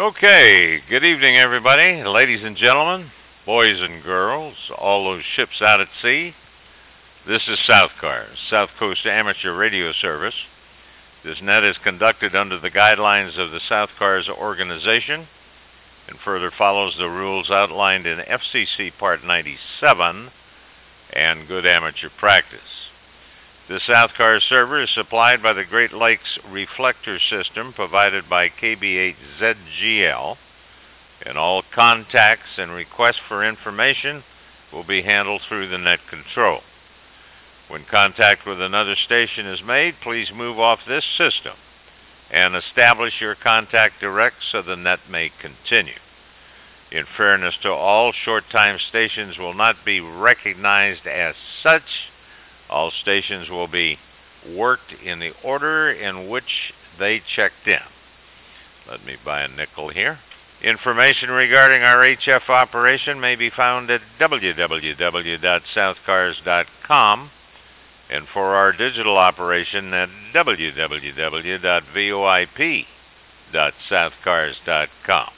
Okay, good evening, everybody, ladies and gentlemen, boys and girls, all those ships out at sea. This is South Cars, South Coast Amateur Radio Service. This net is conducted under the guidelines of the South Cars organization and further follows the rules outlined in FCC Part 97 and good amateur practice. The South Cars server is supplied by the Great Lakes Reflector System provided by KB8ZGL, and all contacts and requests for information will be handled through the net control. When contact with another station is made, please move off this system and establish your contact direct so the net may continue. In fairness to all, short-time stations will not be recognized as such. All stations will be worked in the order in which they checked in. Let me buy a nickel here. Information regarding our HF operation may be found at www.southcars.com and for our digital operation at www.voip.southcars.com.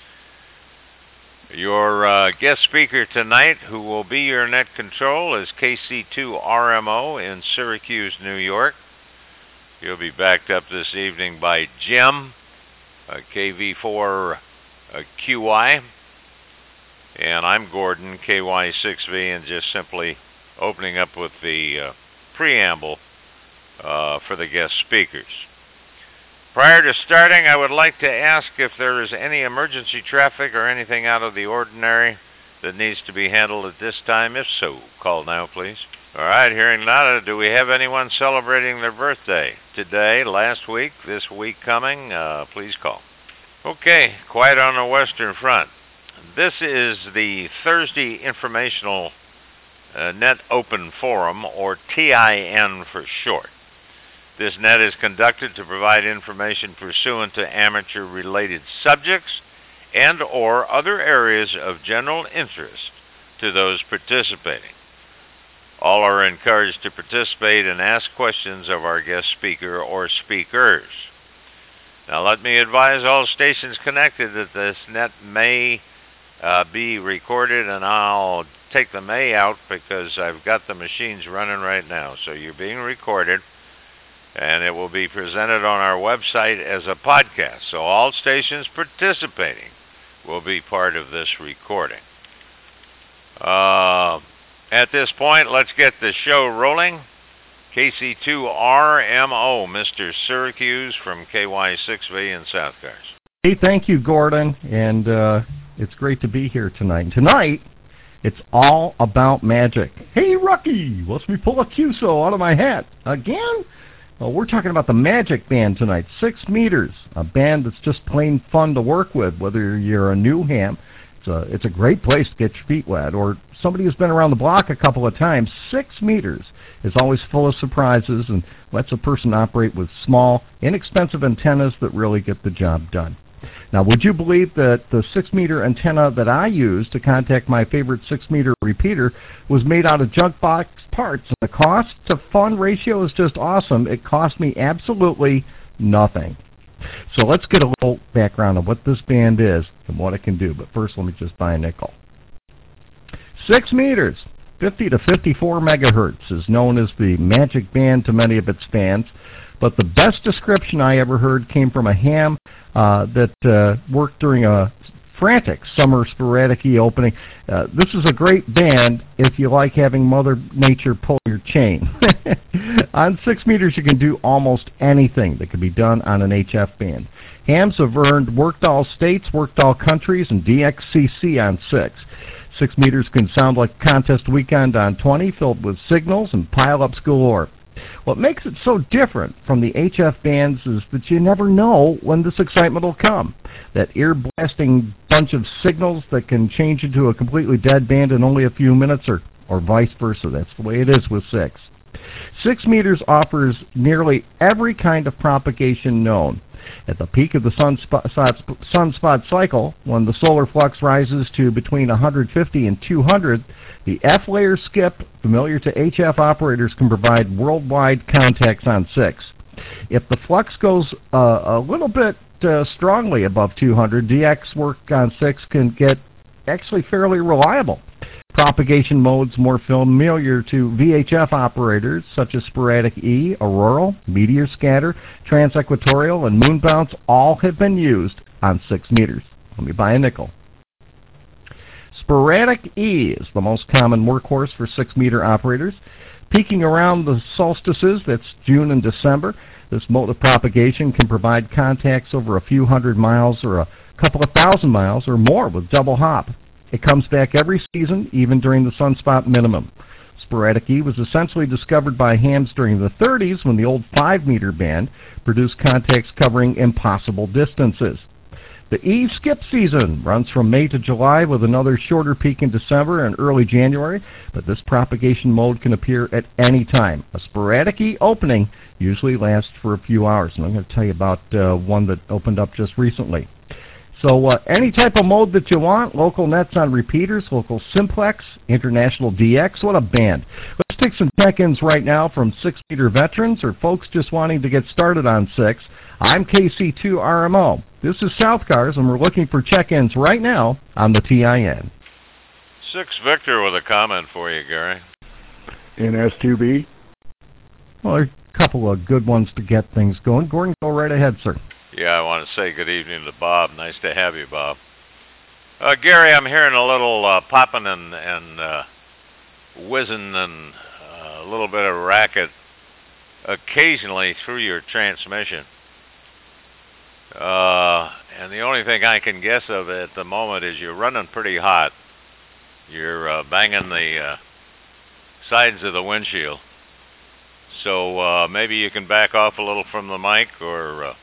Your guest speaker tonight, who will be your net control, is KC2RMO in Syracuse, New York. He'll be backed up this evening by Jim, KV4QI, and I'm Gordon, KY6V, and just simply opening up with the preamble for the guest speakers. Prior to starting, I would like to ask if there is any emergency traffic or anything out of the ordinary that needs to be handled at this time. If so, call now, please. All right, hearing nada, do we have anyone celebrating their birthday today, last week, this week coming? Please call. Okay, quiet on the Western Front. This is the Thursday Informational Net Open Forum, or TIN for short. This net is conducted to provide information pursuant to amateur-related subjects and or other areas of general interest to those participating. All are encouraged to participate and ask questions of our guest speaker or speakers. Now let me advise all stations connected that this net may be recorded, and I'll take the may out because I've got the machines running right now. So you're being recorded, and it will be presented on our website as a podcast. So all stations participating will be part of this recording. At this point, let's get the show rolling. KC2RMO, Mr. Syracuse from KY6V in South Cars. Hey, thank you, Gordon, and it's great to be here tonight. Tonight, it's all about magic. Hey, Rucky, watch me pull a QSO out of my hat. Again? Well, we're talking about the Magic Band tonight, 6 meters, a band that's just plain fun to work with, whether you're a new ham. It's a great place to get your feet wet, or somebody who's been around the block a couple of times. 6 meters is always full of surprises and lets a person operate with small, inexpensive antennas that really get the job done. Now, would you believe that the 6-meter antenna that I use to contact my favorite 6-meter repeater was made out of junk box parts? And the cost to fun ratio is just awesome. It cost me absolutely nothing. So let's get a little background on what this band is and what it can do. But first, let me just buy a nickel. 6 meters, 50 to 54 megahertz, is known as the Magic Band to many of its fans. But the best description I ever heard came from a ham that worked during a frantic summer sporadic opening. This is a great band if you like having Mother Nature pull your chain. On 6 meters, you can do almost anything that can be done on an HF band. Hams have earned Worked All States, Worked All Countries, and DXCC on 6. 6 meters can sound like a contest weekend on 20, filled with signals and pile-ups galore. What makes it so different from the HF bands is that you never know when this excitement will come. That ear-blasting bunch of signals that can change into a completely dead band in only a few minutes, or vice versa. That's the way it is with 6. 6 meters offers nearly every kind of propagation known. At the peak of the sunspot cycle, when the solar flux rises to between 150 and 200, the F-layer skip, familiar to HF operators, can provide worldwide contacts on 6. If the flux goes a little bit strongly above 200, DX work on 6 can get actually fairly reliable. Propagation modes more familiar to VHF operators such as sporadic E, auroral, meteor scatter, transequatorial, and moon bounce all have been used on 6 meters. Let me buy a nickel. Sporadic E is the most common workhorse for 6-meter operators. Peaking around the solstices, that's June and December, this mode of propagation can provide contacts over a few hundred miles or a couple of thousand miles or more with double hop. It comes back every season, even during the sunspot minimum. Sporadic E was essentially discovered by hams during the 30s when the old 5-meter band produced contacts covering impossible distances. The E skip season runs from May to July with another shorter peak in December and early January, but this propagation mode can appear at any time. A sporadic E opening usually lasts for a few hours, and I'm going to tell you about one that opened up just recently. So any type of mode that you want, local nets on repeaters, local simplex, international DX, what a band. Let's take some check-ins right now from 6-meter veterans or folks just wanting to get started on 6. I'm KC2RMO. This is South Cars, and we're looking for check-ins right now on the TIN. 6 Victor with a comment for you, Gary. NS2B. Well, there are a couple of good ones to get things going. Gordon, go right ahead, sir. Yeah, I want to say good evening to Bob. Nice to have you, Bob. Gary, I'm hearing a little popping and whizzing and a little bit of racket occasionally through your transmission. And the only thing I can guess of at the moment is you're running pretty hot. You're banging the sides of the windshield. So maybe you can back off a little from the mic or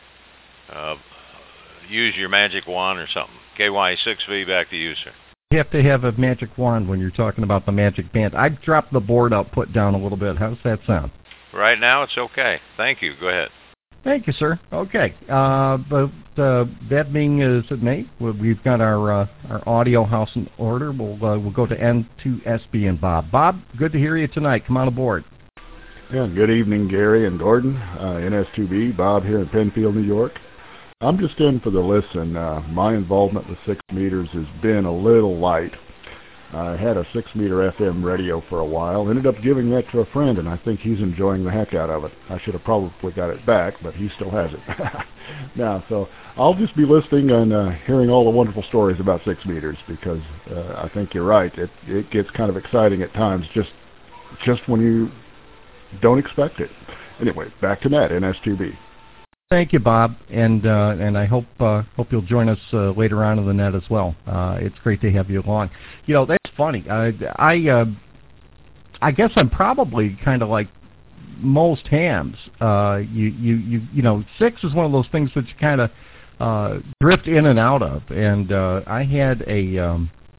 use your magic wand or something. KY6V, back to you, sir. You have to have a magic wand when you're talking about the magic band. I've dropped the board output down a little bit. How does that sound? Right now, it's okay. Thank you. Go ahead. Thank you, sir. Okay. But that being as it may, we've got our audio house in order. We'll go to N2SB and Bob. Bob, good to hear you tonight. Come on aboard. Yeah, good evening, Gary and Gordon. NS2B, Bob here in Penfield, New York. I'm just in for the listen. My involvement with 6 meters has been a little light. I had a 6-meter FM radio for a while, ended up giving that to a friend, and I think he's enjoying the heck out of it. I should have probably got it back, but he still has it. Now, so I'll just be listening and hearing all the wonderful stories about 6 meters, because I think you're right. It gets kind of exciting at times, just when you don't expect it. Anyway, back to net, NS2B. Thank you, Bob, and I hope you'll join us later on in the net as well. It's great to have you along. You know, that's funny. I guess I'm probably kind of like most hams. You know, 6 is one of those things that you kind of drift in and out of. And I had a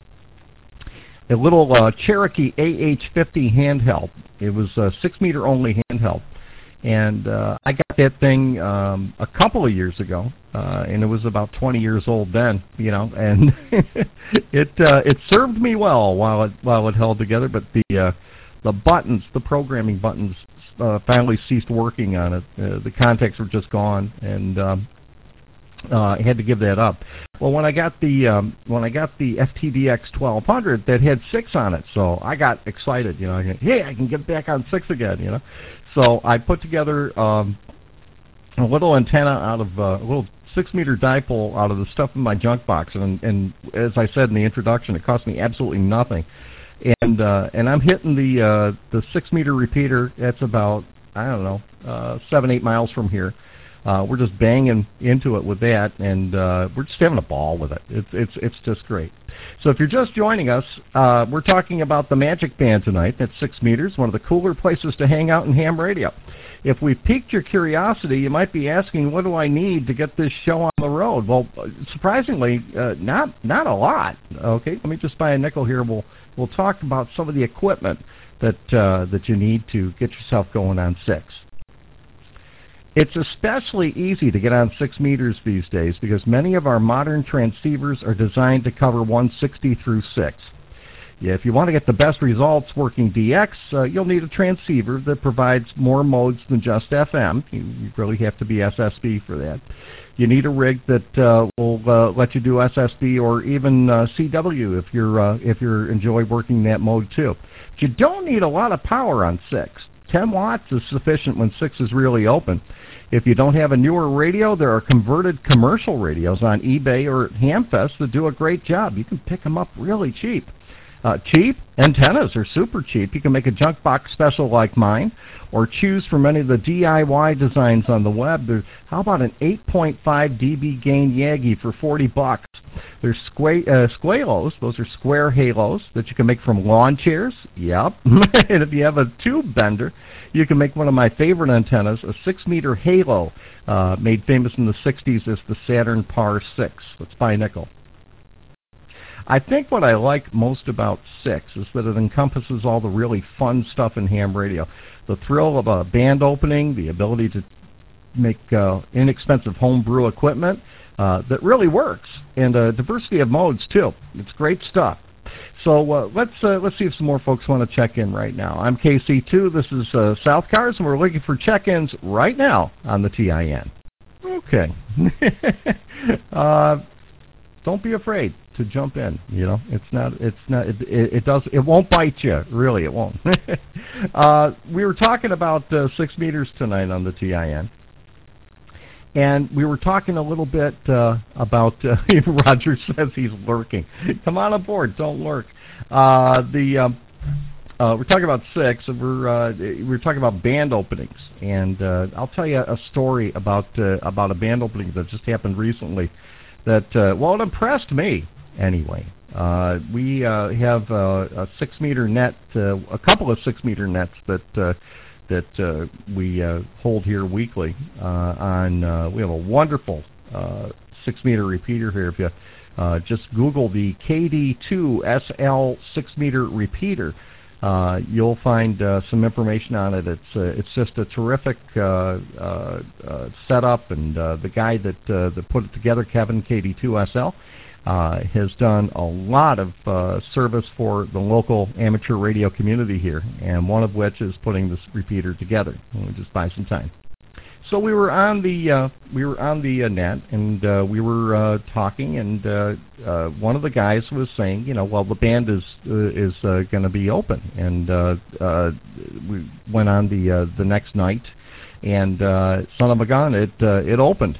little Cherokee AH50 handheld. It was a 6-meter only handheld. And I got that thing a couple of years ago, and it was about 20 years old then, you know, and it served me well while it held together. But the buttons, the programming buttons, finally ceased working on it. The contacts were just gone, and I had to give that up. Well, when I got the FTDX 1200, that had 6 on it, so I got excited. You know, hey, I can get back on 6 again. You know. So I put together a little antenna out of a little 6-meter dipole out of the stuff in my junk box, and as I said in the introduction, it cost me absolutely nothing. And I'm hitting the 6-meter repeater. That's about, I don't know, 7-8 miles from here. We're just banging into it with that, and we're just having a ball with it. It's just great. So if you're just joining us, we're talking about the Magic Band tonight. That's 6 meters, one of the cooler places to hang out in ham radio. If we've piqued your curiosity, you might be asking, what do I need to get this show on the road? Well, surprisingly, not a lot. Okay, let me just buy a nickel here. We'll talk about some of the equipment that you need to get yourself going on 6. It's especially easy to get on 6 meters these days because many of our modern transceivers are designed to cover 160 through 6. Yeah, if you want to get the best results working DX, you'll need a transceiver that provides more modes than just FM. You really have to be SSB for that. You need a rig that will let you do SSB or even CW if you're enjoy working that mode too. But you don't need a lot of power on 6. 10 watts is sufficient when 6 is really open. If you don't have a newer radio, there are converted commercial radios on eBay or at Hamfest that do a great job. You can pick them up really cheap. Cheap antennas are super cheap. You can make a junk box special like mine, or choose from any of the DIY designs on the web. How about an 8.5 dB gain Yagi for $40? There's squalos. Those are square halos that you can make from lawn chairs. Yep. And if you have a tube bender, you can make one of my favorite antennas, a 6-meter halo, made famous in the 60s as the Saturn Par 6. That's by nickel. I think what I like most about 6 is that it encompasses all the really fun stuff in ham radio. The thrill of a band opening, the ability to make inexpensive homebrew equipment that really works, and a diversity of modes too. It's great stuff. So let's see if some more folks want to check in right now. I'm KC2. This is South Cars, and we're looking for check-ins right now on the TIN. Okay. Don't be afraid to jump in. You know, it won't bite you. Really, it won't. We were talking about 6 meters tonight on the TIN. And we were talking a little bit about, Roger says he's lurking. Come on aboard, don't lurk. We're talking about 6, and we're talking about band openings. And I'll tell you a story about a band opening that just happened recently that, it impressed me anyway. We have a 6-meter net, a couple of 6-meter nets that we hold here weekly we have a wonderful 6-meter repeater here. If you just Google the KD2SL 6-meter repeater, you'll find some information on it. It's just a terrific setup, and the guy that put it together, Kevin, KD2SL, has done a lot of service for the local amateur radio community here, and one of which is putting this repeater together. We'll just buy some time. So we were on the net, and we were talking, and one of the guys was saying, the band is going to be open, and we went on the next night. And son of a gun, it opened.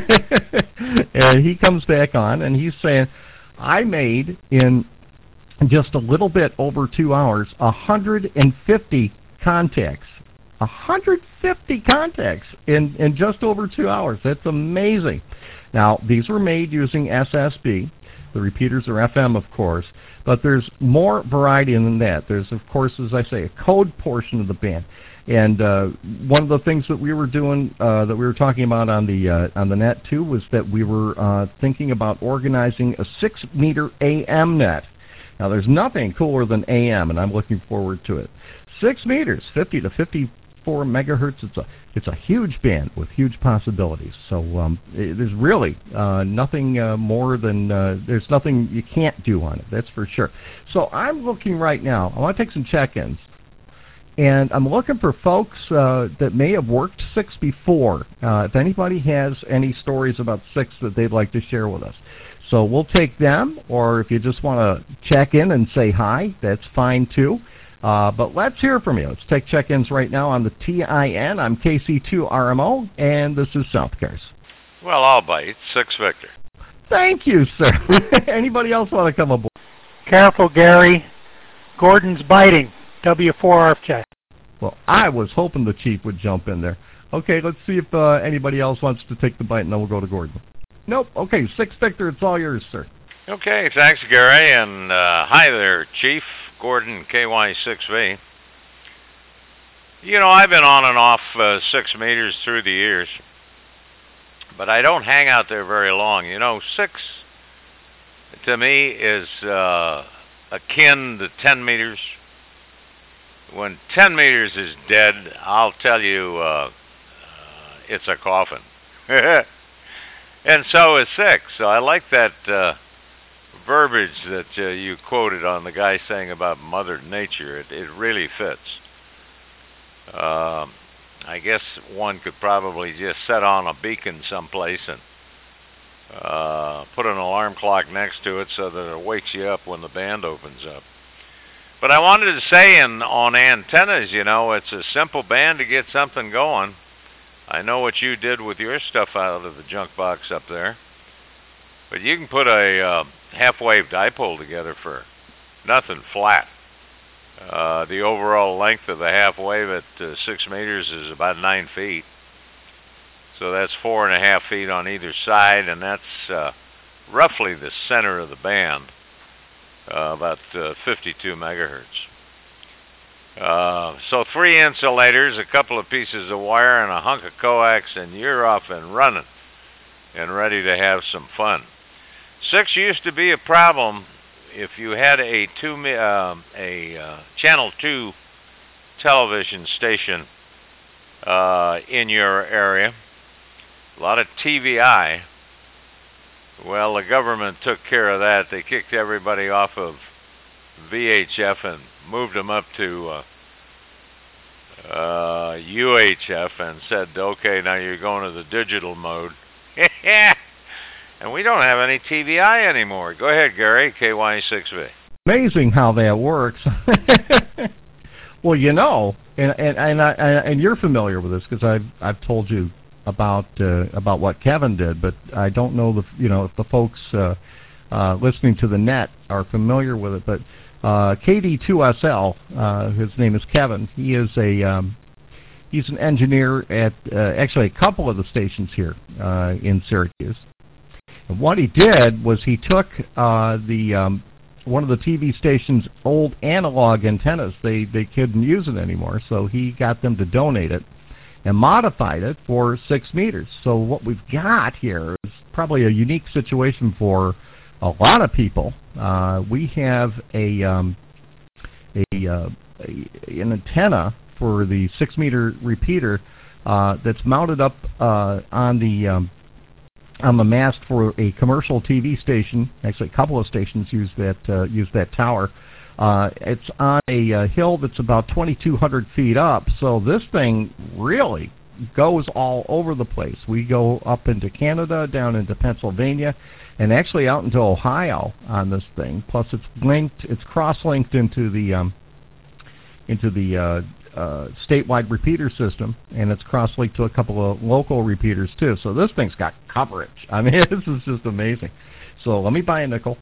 And he comes back on, and he's saying, I made in just a little bit over 2 hours 150 contacts. 150 contacts in just over 2 hours. That's amazing. Now, these were made using SSB. The repeaters are FM, of course, but there's more variety than that. There's, of course, as I say, a code portion of the band. And one of the things that we were doing, that we were talking about on the net too, was that we were thinking about organizing a 6-meter AM net. Now, there's nothing cooler than AM, and I'm looking forward to it. 6 meters, 50 to 54 megahertz. It's a huge band with huge possibilities. So there's really nothing more than there's nothing you can't do on it. That's for sure. So I'm looking right now. I want to take some check-ins. And I'm looking for folks that may have worked 6 before. If anybody has any stories about 6 that they'd like to share with us. So we'll take them, or if you just want to check in and say hi, that's fine too. But let's hear from you. Let's take check-ins right now on the TIN. I'm KC2RMO, and this is South Cars. Well, I'll bite. 6 Victor. Thank you, sir. Anybody else want to come aboard? Careful, Gary. Gordon's biting. W4RFJ. Well, I was hoping the chief would jump in there. Okay, let's see if anybody else wants to take the bite, and then we'll go to Gordon. Nope. Okay, 6 Victor, it's all yours, sir. Okay, thanks, Gary, and hi there, Chief Gordon, KY6V. I've been on and off 6 meters through the years, but I don't hang out there very long. 6 to me is akin to 10 meters. When 10 meters is dead, I'll tell you it's a coffin. And so is 6. So I like that verbiage that you quoted on the guy saying about Mother Nature, it really fits. I guess one could probably just set on a beacon someplace and put an alarm clock next to it so that it wakes you up when the band opens up. But I wanted to say on antennas, you know, it's a simple band to get something going. I know what you did with your stuff out of the junk box up there. But you can put a half-wave dipole together for nothing flat. The overall length of the half-wave at 6 meters is about 9 feet. So that's 4.5 feet on either side, and that's roughly the center of the band, about 52 megahertz. So 3 insulators, a couple of pieces of wire, and a hunk of coax, and you're off and running and ready to have some fun. 6 used to be a problem if you had a channel 2 television station in your area. A lot of TVI. Well, the government took care of that. They kicked everybody off of VHF and moved them up to UHF and said, okay, now you're going to the digital mode. And we don't have any TVI anymore. Go ahead, Gary, KY6V. Amazing how that works. Well, you know, and you're familiar with this because I've told you about what Kevin did, but I don't know if the folks listening to the net are familiar with it. But KD2SL, his name is Kevin. He is he's an engineer at actually a couple of the stations here in Syracuse. And what he did was he took one of the TV station's old analog antennas. They couldn't use it anymore, so he got them to donate it and modified it for 6 meters. So what we've got here is probably a unique situation for a lot of people. We have an antenna for the 6 meter repeater that's mounted up on the mast for a commercial TV station. Actually, a couple of stations use that tower. It's on a hill that's about 2,200 feet up, so this thing really goes all over the place. We go up into Canada, down into Pennsylvania, and actually out into Ohio on this thing. Plus, it's cross-linked into the statewide repeater system, and it's cross-linked to a couple of local repeaters too. So this thing's got coverage. I mean, this is just amazing. So let me buy a nickel.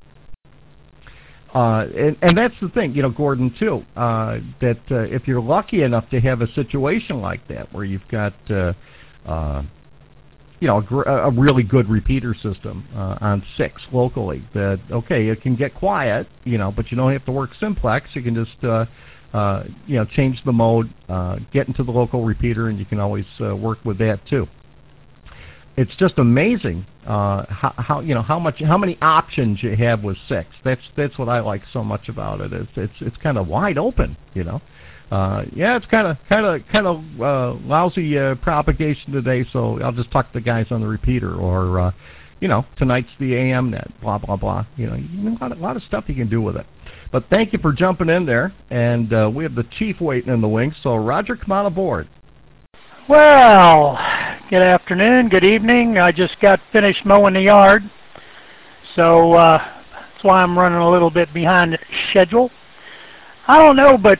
And that's the thing, Gordon, too, that if you're lucky enough to have a situation like that where you've got, a really good repeater system on 6 locally, that, okay, it can get quiet, but you don't have to work simplex. You can just, change the mode, get into the local repeater, and you can always work with that, too. It's just amazing how many options you have with 6. That's what I like so much about it. It's kind of wide open, it's kind of lousy propagation today, so I'll just talk to the guys on the repeater, or tonight's the AM net, blah blah blah. A lot of stuff you can do with it. But thank you for jumping in there, and we have the chief waiting in the wings. So Roger, come on aboard. Well, good afternoon, good evening. I just got finished mowing the yard, so that's why I'm running a little bit behind schedule. I don't know, but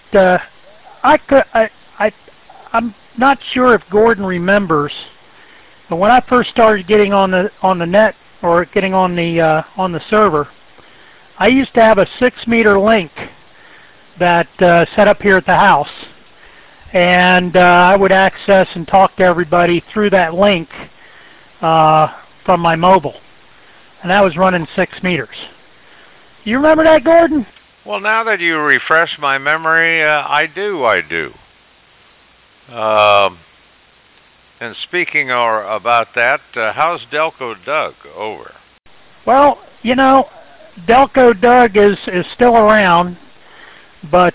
I'm not sure if Gordon remembers, but when I first started getting on the net, or getting on the server, I used to have a 6 meter link that set up here at the house. And I would access and talk to everybody through that link from my mobile. And that was running 6 meters. You remember that, Gordon? Well, now that you refresh my memory, I do. And speaking about that, how's Delco Doug? Over. Well, Delco Doug is still around, but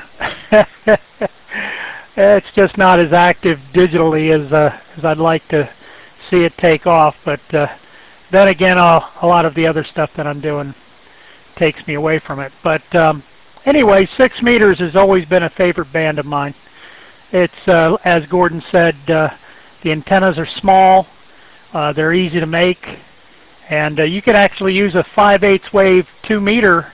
it's just not as active digitally as I'd like to see it take off. But then again, a lot of the other stuff that I'm doing takes me away from it. But anyway, 6 meters has always been a favorite band of mine. It's, as Gordon said, the antennas are small, they're easy to make, and you could actually use a 5/8 wave 2 meter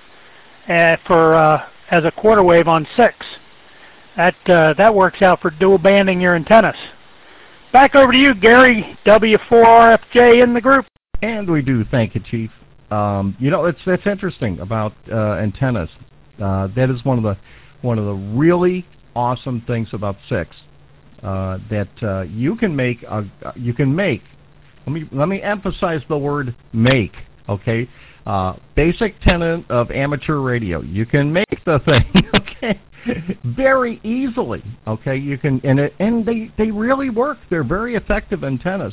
as a quarter wave on 6. That works out for dual banding your antennas. Back over to you, Gary, W4RFJ in the group. And we do, thank you, Chief. You know, that's interesting about antennas. That is one of the really awesome things about 6 that you can make. Let me emphasize the word make. Okay, basic tenet of amateur radio. You can make the thing. Okay. Very easily. Okay, you can, and they really work. They're very effective antennas.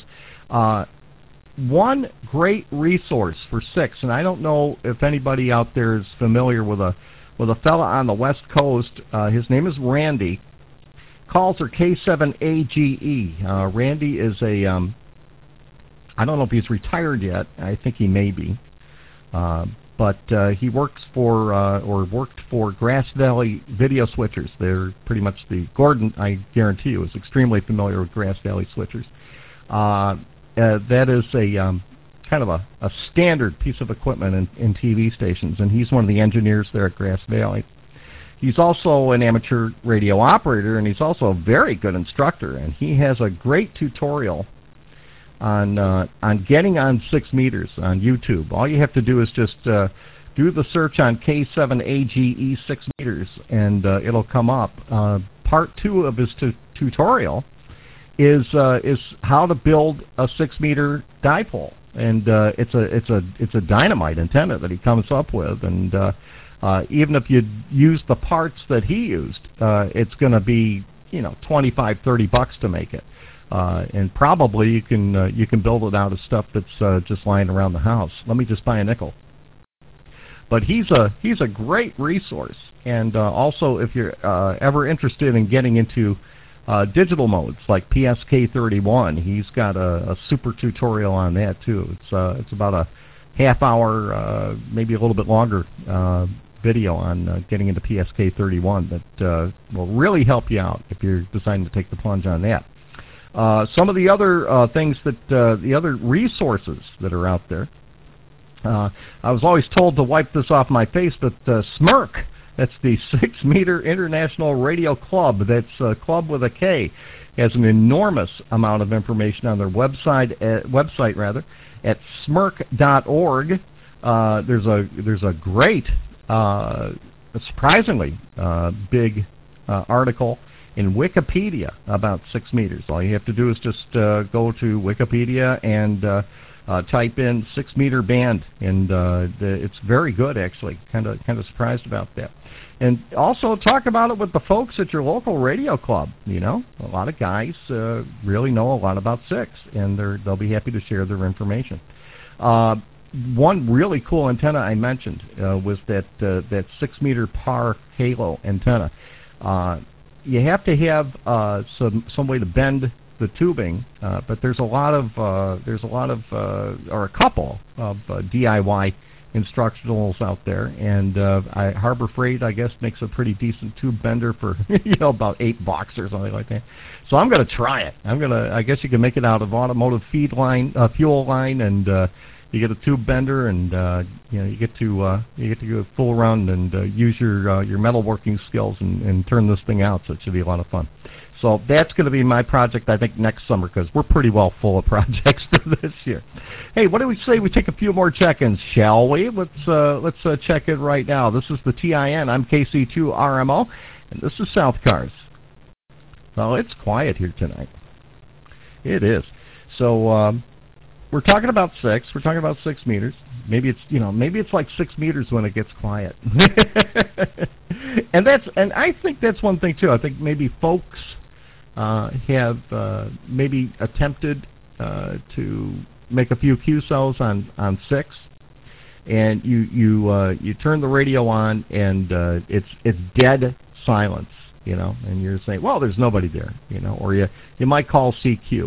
One great resource for 6, and I don't know if anybody out there is familiar with a fella on the West Coast. His name is Randy. Calls are K7AGE. Randy is a I don't know if he's retired yet. I think he may be. But he works for, or worked for Grass Valley Video Switchers. They're pretty much Gordon, I guarantee you, is extremely familiar with Grass Valley Switchers. That is a kind of a standard piece of equipment in TV stations, and he's one of the engineers there at Grass Valley. He's also an amateur radio operator, and he's also a very good instructor, and he has a great tutorial on getting on 6 meters on YouTube. All you have to do is just do the search on K7AGE 6 meters, and it'll come up. Part 2 of his tutorial is how to build a 6 meter dipole, and it's a dynamite antenna that he comes up with, and even if you use the parts that he used, it's going to be, you know, $25-30 to make it. And probably you can build it out of stuff that's just lying around the house. Let me just buy a nickel. But he's a great resource, and also if you're ever interested in getting into digital modes like PSK31, he's got a super tutorial on that too. It's about a half-hour, maybe a little bit longer video on getting into PSK31 that will really help you out if you're deciding to take the plunge on that. Some of the other things that, the other resources that are out there, I was always told to wipe this off my face, but SMERC, that's the 6 Meter International Radio Club, that's a club with a K, has an enormous amount of information on their website, at smrc.org. There's a great, surprisingly big article in Wikipedia about 6 meters. All you have to do is just go to Wikipedia and type in 6 meter band, and it's very good actually. Kind of surprised about that. And also talk about it with the folks at your local radio club. You know, a lot of guys really know a lot about 6, and they'll be happy to share their information. One really cool antenna I mentioned was that 6 meter PAR halo antenna. You have to have some way to bend the tubing, but there's a couple of DIY instructionals out there, and Harbor Freight, I guess, makes a pretty decent tube bender for about $8 or something like that. So I'm going to try it. I guess you can make it out of automotive fuel line, and you get a tube bender, and you get to fool around and use your metalworking skills and turn this thing out. So it should be a lot of fun. So that's going to be my project, I think, next summer, because we're pretty well full of projects for this year. Hey, what do we say we take a few more check-ins, shall we? Let's check in right now. This is the TIN. I'm KC2RMO, and this is South Cars. Well, it's quiet here tonight. It is. So we're talking about 6. We're talking about 6 meters. Maybe it's like 6 meters when it gets quiet. and I think that's one thing too. I think maybe folks have maybe attempted to make a few QSOs on 6, and you turn the radio on, and it's dead silence, and you're saying, well, there's nobody there, or you might call CQ,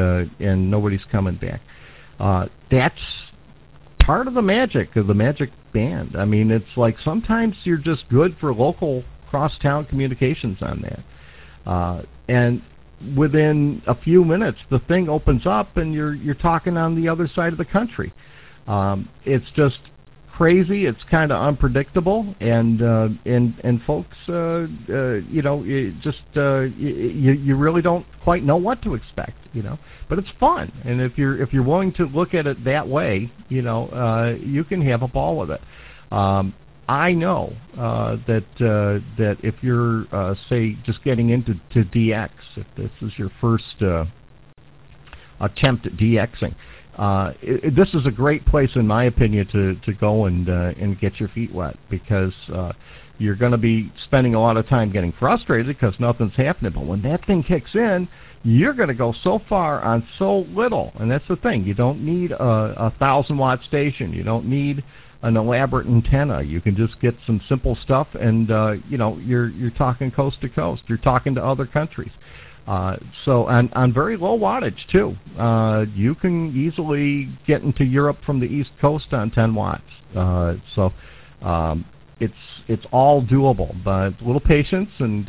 and nobody's coming back. That's part of the magic band. I mean, it's like sometimes you're just good for local cross-town communications on that. And within a few minutes, the thing opens up and you're talking on the other side of the country. It's just crazy. It's kind of unpredictable, and folks, you know, you really don't quite know what to expect, you know. But it's fun, and if you're willing to look at it that way, you know, you can have a ball with it. I know that if you're say just getting into DX, if this is your first attempt at DXing, this is a great place, in my opinion, to go and get your feet wet, because you're going to be spending a lot of time getting frustrated because nothing's happening. But when that thing kicks in, you're going to go so far on so little, and that's the thing. You don't need a 1,000-watt station. You don't need an elaborate antenna. You can just get some simple stuff, and you know, you're talking coast to coast. You're talking to other countries. So on very low wattage too. You can easily get into Europe from the East Coast on 10 watts. So it's all doable, but a little patience and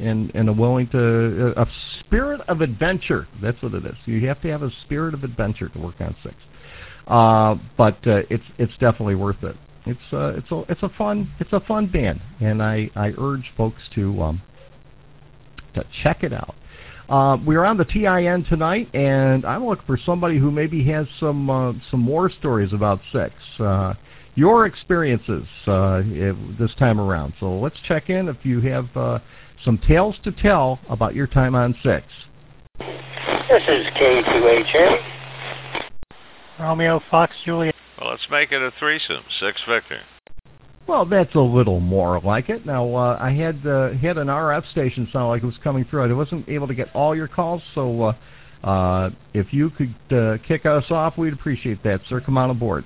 a spirit of adventure. That's what it is. You have to have a spirit of adventure to work on 6. But it's definitely worth it. It's a fun band, and I urge folks to check it out. We're on the TIN tonight, and I'm looking for somebody who maybe has some more stories about 6. Your experiences this time around. So let's check in if you have some tales to tell about your time on 6. This is K2HA. Romeo, Fox, Juliet. Well, let's make it a threesome. 6 Victor. Well, that's a little more like it. Now, I had an RF station sound like it was coming through. I wasn't able to get all your calls, so if you could kick us off, we'd appreciate that, sir. Come on aboard.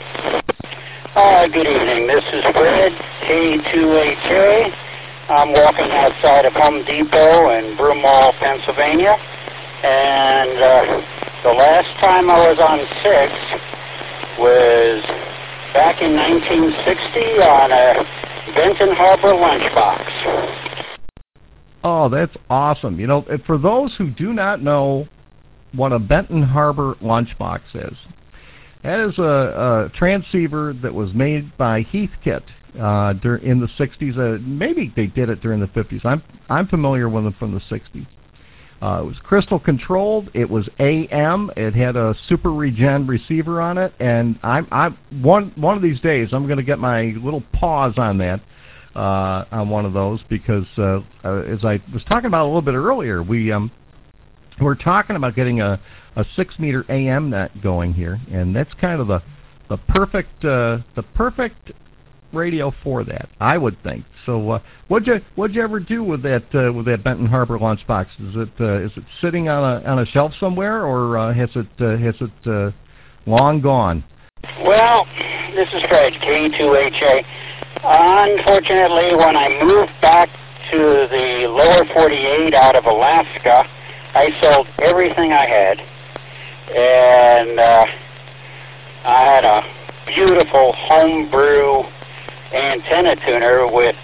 Good evening. This is Fred, K2HA. I'm walking outside of Home Depot in Broomall, Pennsylvania. And the last time I was on 6 was back in 1960 on a Benton Harbor lunchbox. Oh, that's awesome. You know, for those who do not know what a Benton Harbor lunchbox is, that is a transceiver that was made by Heathkit in the 60s. Maybe they did it during the 50s. I'm familiar with them from the 60s. It was crystal controlled. It was AM. It had a super regen receiver on it, and one of these days I'm going to get my little paws on that on one of those, because as I was talking about a little bit earlier, we're talking about getting a 6-meter AM net going here, and that's kind of the perfect radio for that, I would think. So, what'd you ever do with that Benton Harbor lunchbox? Is it sitting on a shelf somewhere, or has it long gone? Well, this is Fred, K2HA. Unfortunately, when I moved back to the lower 48 out of Alaska, I sold everything I had, and I had a beautiful homebrew antenna tuner with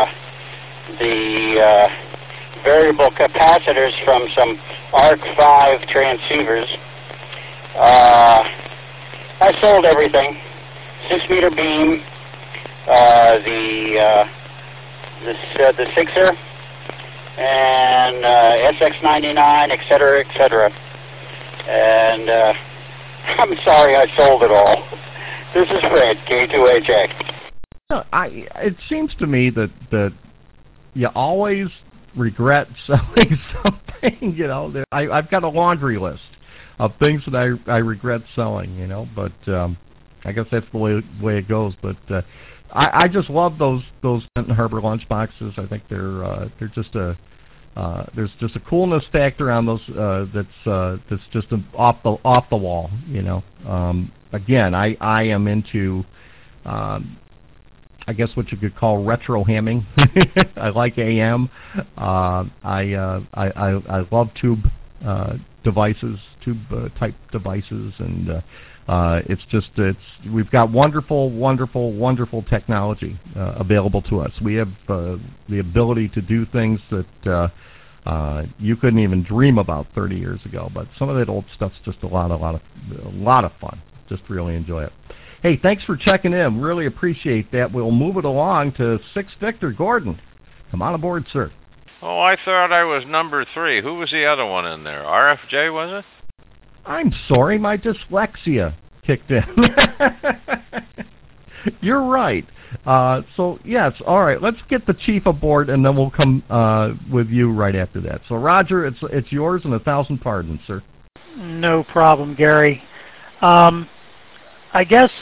the variable capacitors from some ARC-V transceivers. I sold everything. 6-meter beam, the Sixer, and SX99, etc., etc. And I'm sorry I sold it all. This is Fred, K2HA. It seems to me that you always regret selling something. You know, I've got a laundry list of things that I regret selling. You know, but I guess that's the way it goes. But I just love those Benton Harbor lunchboxes. I think they're just there's just a coolness factor on those that's just off the wall. You know, again, I am into I guess what you could call retro hamming. I like AM. I love tube devices, tube type devices, and We've got wonderful technology available to us. We have the ability to do things that you couldn't even dream about 30 years ago. But some of that old stuff's just a lot of fun. Just really enjoy it. Hey, thanks for checking in. Really appreciate that. We'll move it along to 6 Victor Gordon. Come on aboard, sir. Oh, I thought I was number 3. Who was the other one in there? RFJ, was it? I'm sorry, my dyslexia kicked in. You're right. So, yes, all right, let's get the chief aboard, and then we'll come with you right after that. So, Roger, it's yours, and 1,000 pardons, sir. No problem, Gary. I guess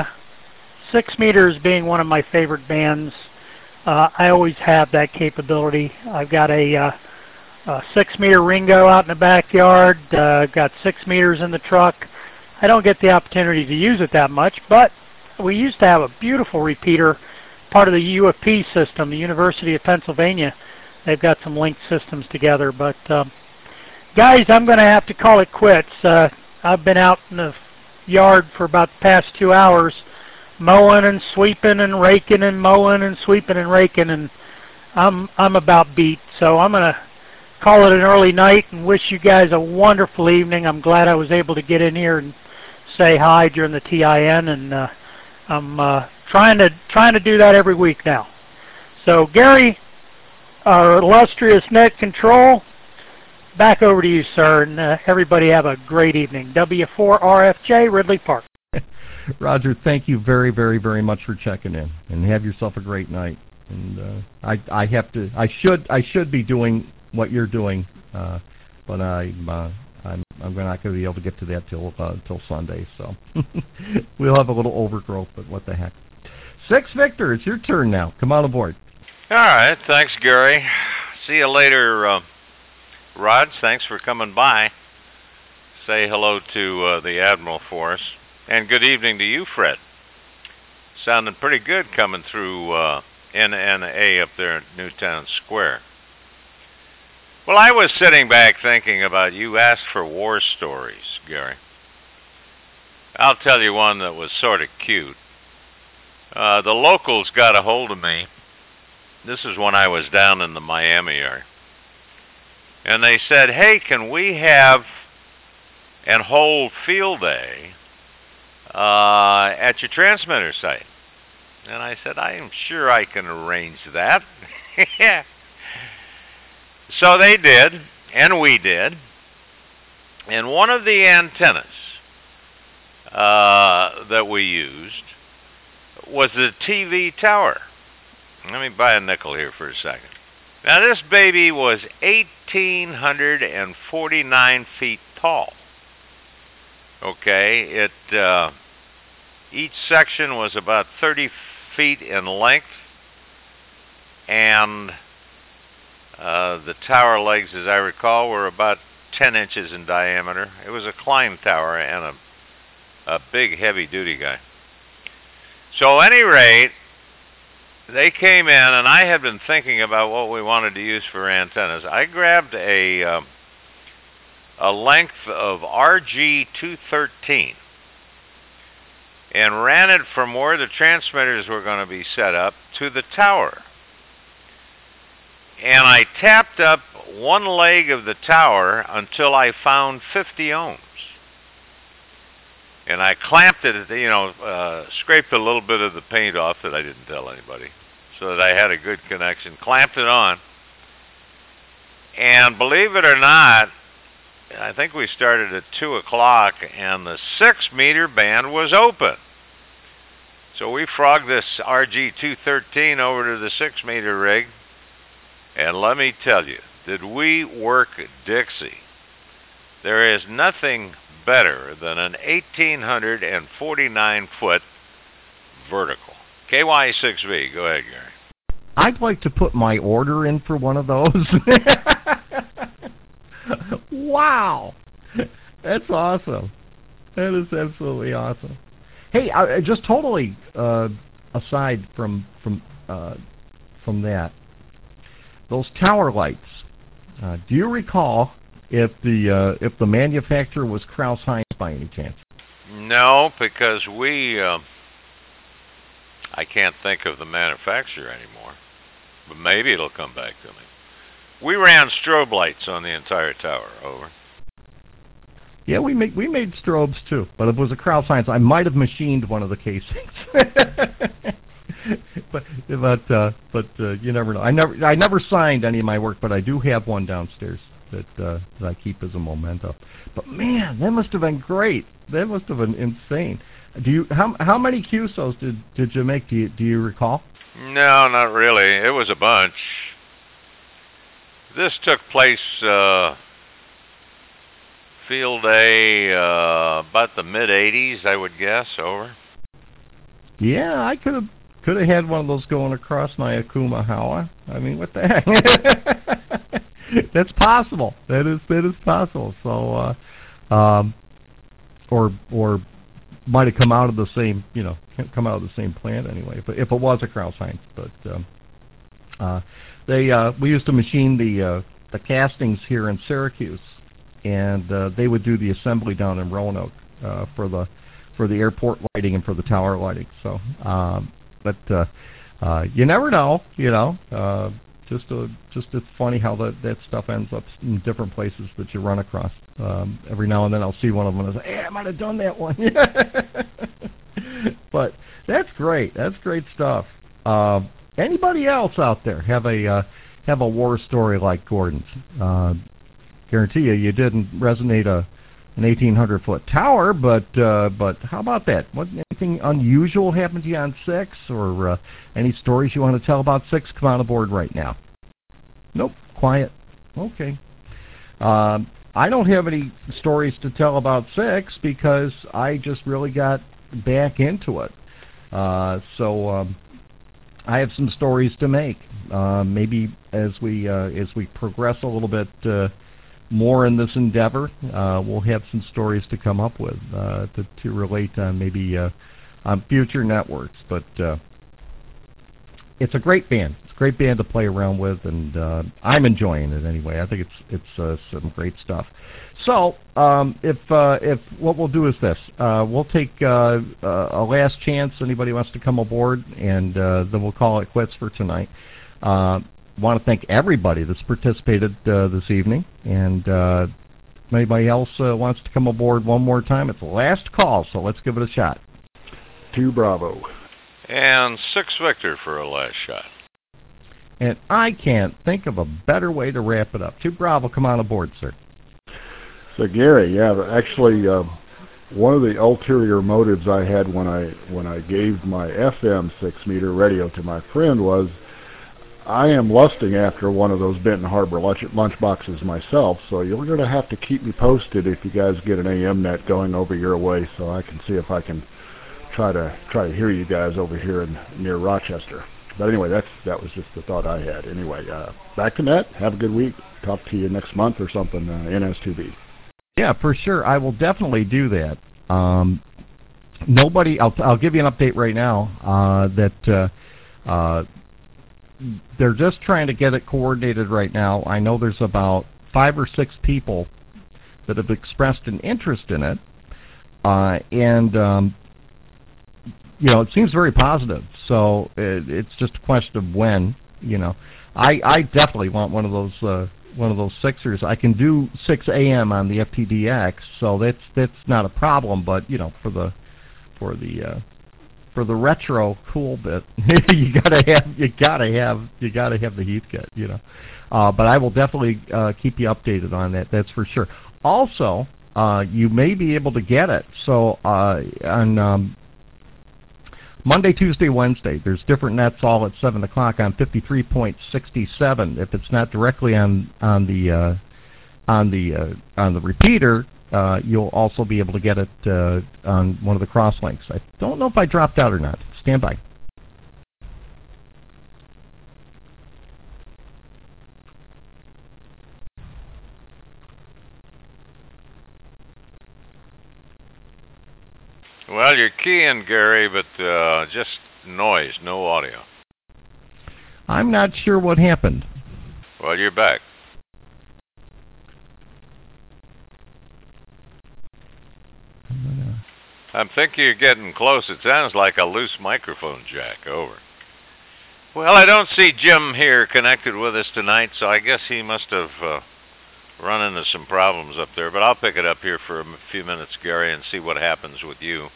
6 Meters being one of my favorite bands, I always have that capability. I've got a 6 meter Ringo out in the backyard. I've got 6 meters in the truck. I don't get the opportunity to use it that much, but we used to have a beautiful repeater, part of the UFP system, the University of Pennsylvania. They've got some linked systems together. But, guys, I'm going to have to call it quits. I've been out in the yard for about the past 2 hours, mowing and sweeping and raking and mowing and sweeping and raking, and I'm about beat. So I'm going to call it an early night and wish you guys a wonderful evening. I'm glad I was able to get in here and say hi during the TIN, and I'm trying to do that every week now. So Gary, our illustrious net control, back over to you, sir, and everybody have a great evening. W4RFJ, Ridley Park. Roger, thank you very, very, very much for checking in, and have yourself a great night. And I should be doing what you're doing, but I'm not going to be able to get to that till Sunday. So we'll have a little overgrowth, but what the heck. 6 Victor, it's your turn now. Come on aboard. All right, thanks, Gary. See you later. Rod, thanks for coming by. Say hello to the Admiral for us. And good evening to you, Fred. Sounding pretty good coming through NNA up there at Newtown Square. Well, I was sitting back thinking about, you asked for war stories, Gary. I'll tell you one that was sort of cute. The locals got a hold of me. This is when I was down in the Miami area. And they said, hey, can we have and hold field day at your transmitter site? And I said, I am sure I can arrange that. So they did, and we did. And one of the antennas that we used was the TV tower. Let me buy a nickel here for a second. Now, this baby was 1,849 feet tall. Okay, each section was about 30 feet in length, and the tower legs, as I recall, were about 10 inches in diameter. It was a climb tower and a big, heavy-duty guy. So, at any rate, they came in, and I had been thinking about what we wanted to use for antennas. I grabbed a length of RG-213 and ran it from where the transmitters were going to be set up to the tower. And I tapped up one leg of the tower until I found 50 ohms. And I clamped it, scraped a little bit of the paint off that I didn't tell anybody, so that I had a good connection, clamped it on. And believe it or not, I think we started at 2 o'clock, and the 6 meter band was open. So we frogged this RG-213 over to the 6 meter rig, and let me tell you, did we work Dixie? There is nothing better than an 1,849 foot vertical. KY6V, go ahead, Gary. I'd like to put my order in for one of those. Wow, that's awesome. That is absolutely awesome. Hey, just totally aside from that, those tower lights. Do you recall if the manufacturer was Kraus Heinz by any chance? No, because I can't think of the manufacturer anymore, but maybe it'll come back to me. We ran strobe lights on the entire tower. Over. Yeah, we made strobes too, but it was a Crown Science. I might have machined one of the casings, but you never know. I never signed any of my work, but I do have one downstairs that I keep as a memento. But man, that must have been great. That must have been insane. How many QSOs did you make? Do you recall? No, not really. It was a bunch. This took place field day about the mid '80s, I would guess. Over. Yeah, I could have had one of those going across my Akuma Hawa. I mean, what the heck? That's possible. That is possible. So, or might have come out of the same, come out of the same plant anyway. If it was a Crown Science, but we used to machine the castings here in Syracuse, and they would do the assembly down in Roanoke for the airport lighting and for the tower lighting. So, but you never know, Just it's funny how that stuff ends up in different places that you run across. Every now and then I'll see one of them and I say, "Hey, I might have done that one." But that's great. That's great stuff. Anybody else out there have a war story like Gordon's? Guarantee you didn't resonate an 1,800-foot tower, but how about that? Anything unusual happened to you on 6, or any stories you want to tell about 6? Come on aboard right now. Nope, quiet. Okay. I don't have any stories to tell about 6 because I just really got back into it. So I have some stories to make. Maybe as we progress a little bit more in this endeavor, we'll have some stories to come up with to relate on maybe on future networks. But it's a great band. It's a great band to play around with, and I'm enjoying it anyway. I think it's some great stuff. So if what we'll do is this, we'll take a last chance. Anybody wants to come aboard, and then we'll call it quits for tonight. Want to thank everybody that's participated this evening, and if anybody else wants to come aboard one more time, it's the last call, so let's give it a shot. 2 Bravo. And 6 Victor for a last shot. And I can't think of a better way to wrap it up. 2 Bravo, come on aboard, sir. So Gary, yeah, actually, one of the ulterior motives I had when I gave my FM 6-meter radio to my friend was, I am lusting after one of those Benton Harbor lunch boxes myself, so you're going to have to keep me posted if you guys get an AM net going over your way, so I can see if I can try to hear you guys over here near Rochester. But anyway, that was just the thought I had. Anyway, back to net. Have a good week. Talk to you next month or something. NS2B. Yeah, for sure. I will definitely do that. I'll give you an update right now that. They're just trying to get it coordinated right now. I know there's about 5 or 6 people that have expressed an interest in it, and it seems very positive. So it's just a question of when. I definitely want one of those 6ers. I can do 6 AM on the FTDX, so that's not a problem. But for the retro cool bit, you gotta have the heat kit, But I will definitely keep you updated on that. That's for sure. Also, you may be able to get it. So on Monday, Tuesday, Wednesday, there's different nets all at 7 o'clock on 53.67. If it's not directly on the repeater, you'll also be able to get it on one of the crosslinks. I don't know if I dropped out or not. Stand by. Well, you're keying, Gary, but just noise, no audio. I'm not sure what happened. Well, you're back. I'm thinking you're getting close. It sounds like a loose microphone jack. Over. Well, I don't see Jim here connected with us tonight, so I guess he must have run into some problems up there. But I'll pick it up here for a few minutes, Gary, and see what happens with you.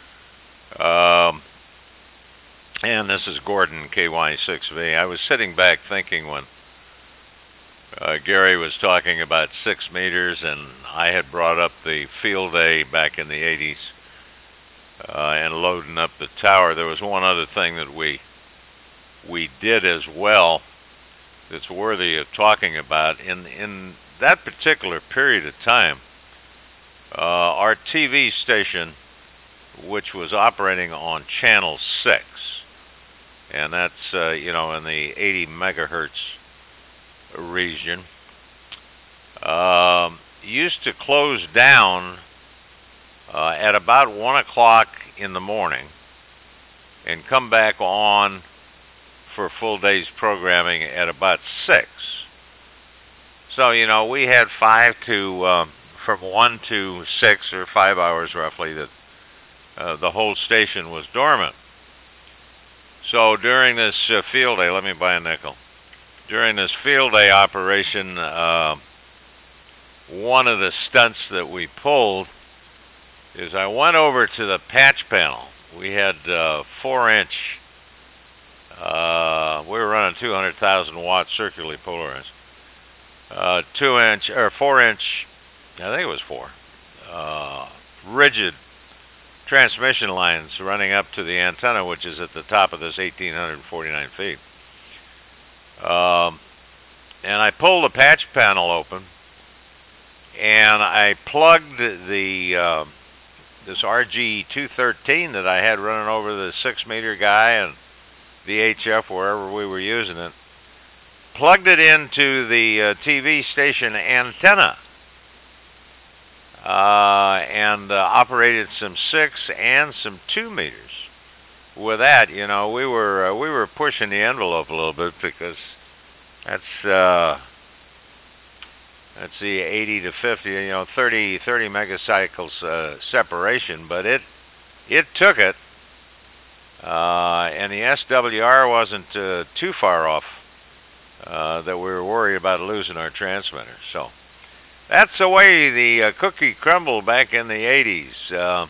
And this is Gordon, KY6V. I was sitting back thinking when Gary was talking about 6 meters, and I had brought up the field day back in the 80s and loading up the tower. There was one other thing that we did as well that's worthy of talking about. In that particular period of time, our TV station, which was operating on channel 6, and that's in the 80 megahertz region, used to close down at about 1 o'clock in the morning and come back on for full day's programming at about 6. So, we had from 1 to 6 or 5 hours roughly that the whole station was dormant. So during this field day, let me buy a nickel. During this field day operation, one of the stunts that we pulled is I went over to the patch panel. We had 4-inch, we were running 200,000 watt circularly polarized, 2-inch or 4-inch, I think it was 4, rigid transmission lines running up to the antenna, which is at the top of this 1,849 feet. And I pulled the patch panel open, and I plugged the this RG213 that I had running over the 6-meter guy and the HF wherever we were using it, plugged it into the TV station antenna, and operated some 6 and some 2 meters. With that, we were pushing the envelope a little bit, because that's the 80 to 50, 30 megacycles separation, but it took it, and the SWR wasn't too far off that we were worried about losing our transmitter. So that's the way the cookie crumbled back in the 80s.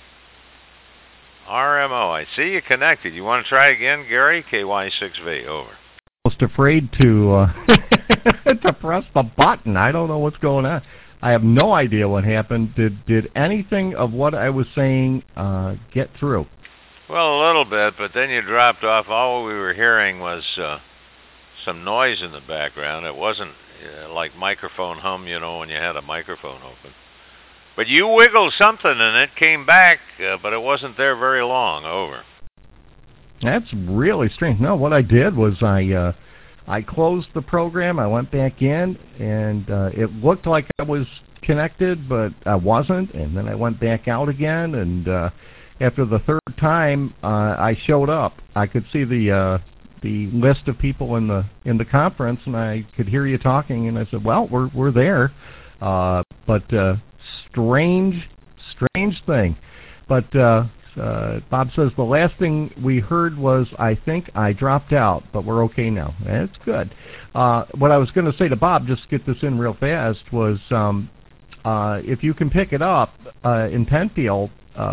RMO, I see you connected. You want to try again, Gary? KY6V, over. Almost afraid to to press the button. I don't know what's going on. I have no idea what happened. Did anything of what I was saying get through? Well, a little bit, but then you dropped off. All we were hearing was some noise in the background. It wasn't like microphone hum, when you had a microphone open. But you wiggled something and it came back, but it wasn't there very long. Over. That's really strange. No, what I did was I closed the program. I went back in, and it looked like I was connected, but I wasn't. And then I went back out again, and after the third time, I showed up. I could see the list of people in the conference, and I could hear you talking. And I said, "Well, we're there," but strange thing. But Bob says the last thing we heard was, "I think I dropped out, but we're okay now." That's good. What I was going to say to Bob, just to get this in real fast, was if you can pick it up in Penfield,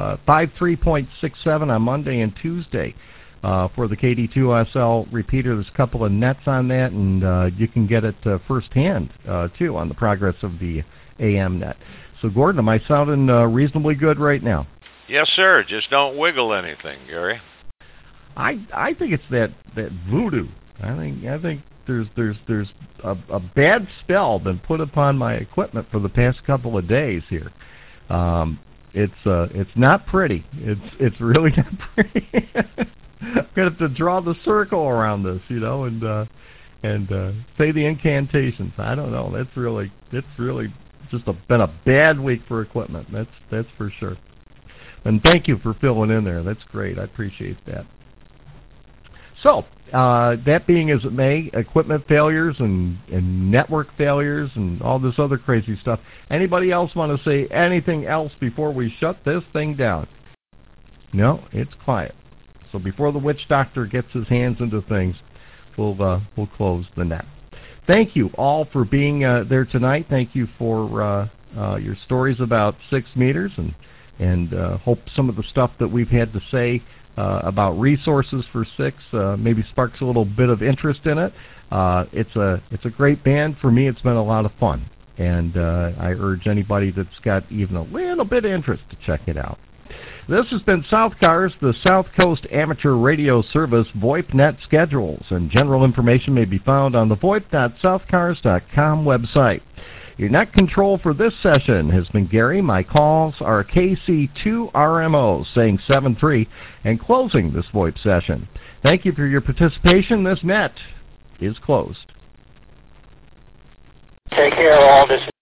53.67 on Monday and Tuesday for the KD2SL repeater. There's a couple of nets on that, and you can get it firsthand, too, on the progress of the AM net. So, Gordon, am I sounding reasonably good right now? Yes, sir. Just don't wiggle anything, Gary. I think it's that voodoo. I think there's a bad spell been put upon my equipment for the past couple of days here. It's not pretty. It's really not pretty. I'm gonna have to draw the circle around this, and say the incantations. I don't know. It's really just been a bad week for equipment. That's for sure. And thank you for filling in there. That's great. I appreciate that. So, that being as it may, equipment failures and network failures and all this other crazy stuff. Anybody else want to say anything else before we shut this thing down? No, it's quiet. So before the witch doctor gets his hands into things, we'll close the net. Thank you all for being there tonight. Thank you for your stories about 6 meters, and hope some of the stuff that we've had to say about resources for 6 maybe sparks a little bit of interest in it. It's a great band. For me, it's been a lot of fun, and I urge anybody that's got even a little bit of interest to check it out. This has been South Cars, the South Coast Amateur Radio Service VoIPNet schedules, and general information may be found on the VoIP.southcars.com website. Your net control for this session has been Gary. My calls are KC2RMO saying 7-3 and closing this VoIP session. Thank you for your participation. This net is closed. Take care, all. This